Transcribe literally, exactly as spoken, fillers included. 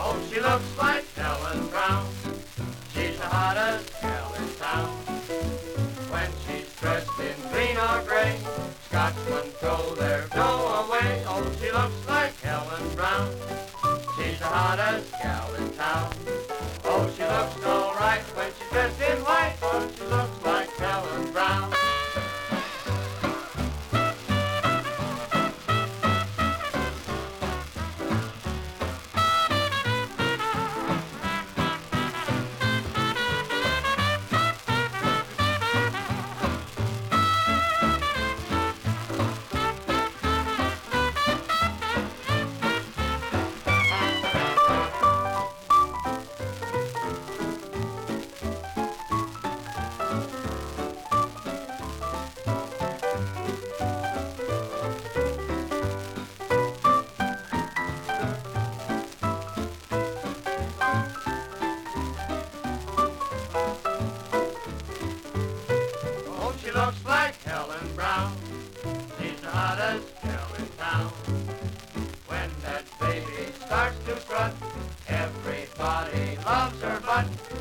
Oh, she looks like Helen Brown. She's the hottest gal in town. When she's dressed in green or gray, Scotchmen throw their dough away. Oh, she looks like Helen Brown. She's the hottest gal in town. Oh, she looks all right when she's dressed in white. Oh, she looks like Helen Brown. She looks like Helen Brown. She's the hottest gal in town. When that baby starts to strut, everybody loves her butt.